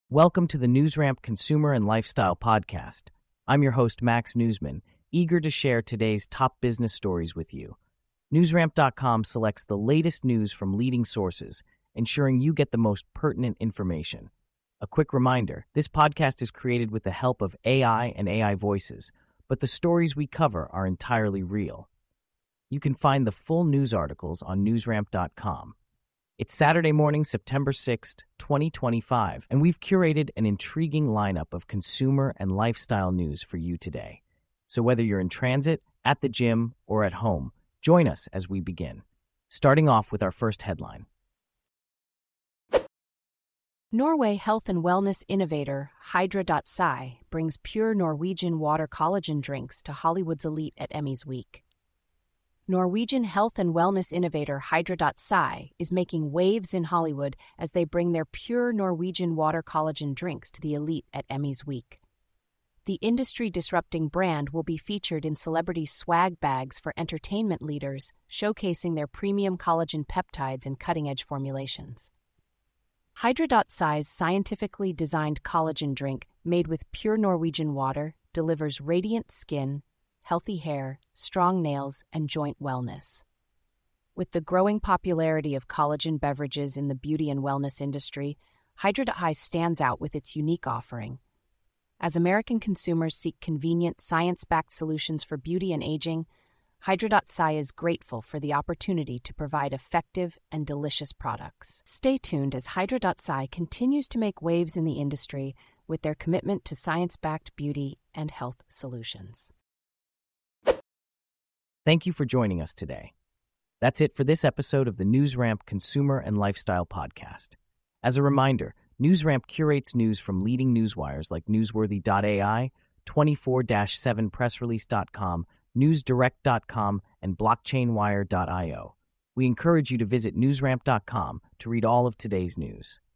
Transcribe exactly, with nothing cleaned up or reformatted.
Welcome to the NewsRamp Consumer and Lifestyle Podcast. I'm your host, Max Newsman, eager to share today's top business stories with you. NewsRamp dot com selects the latest news from leading sources, ensuring you get the most pertinent information. A quick reminder, this podcast is created with the help of A I and A I voices, but the stories we cover are entirely real. You can find the full news articles on NewsRamp dot com. It's Saturday morning, September sixth, twenty twenty-five, and we've curated an intriguing lineup of consumer and lifestyle news for you today. So whether you're in transit, at the gym, or at home, join us as we begin. Starting off with our first headline. Norway health and wellness innovator Hydra.Psy brings pure Norwegian water collagen drinks to Hollywood's elite at Emmys Week. Norwegian health and wellness innovator Hydra.Psy is making waves in Hollywood as they bring their pure Norwegian water collagen drinks to the elite at Emmys Week. The industry-disrupting brand will be featured in celebrity swag bags for entertainment leaders, showcasing their premium collagen peptides and cutting-edge formulations. Hydra.Psy's scientifically designed collagen drink, made with pure Norwegian water, delivers radiant skin, healthy hair, strong nails, and joint wellness. With the growing popularity of collagen beverages in the beauty and wellness industry, Hydra.Psy stands out with its unique offering. As American consumers seek convenient, science-backed solutions for beauty and aging, Hydra.Psy is grateful for the opportunity to provide effective and delicious products. Stay tuned as Hydra.Psy continues to make waves in the industry with their commitment to science-backed beauty and health solutions. Thank you for joining us today. That's it for this episode of the NewsRamp Consumer and Lifestyle Podcast. As a reminder, NewsRamp curates news from leading newswires like Newsworthy dot A I, twenty-four seven press release dot com, newsdirect dot com, and blockchain wire dot io. We encourage you to visit NewsRamp dot com to read all of today's news.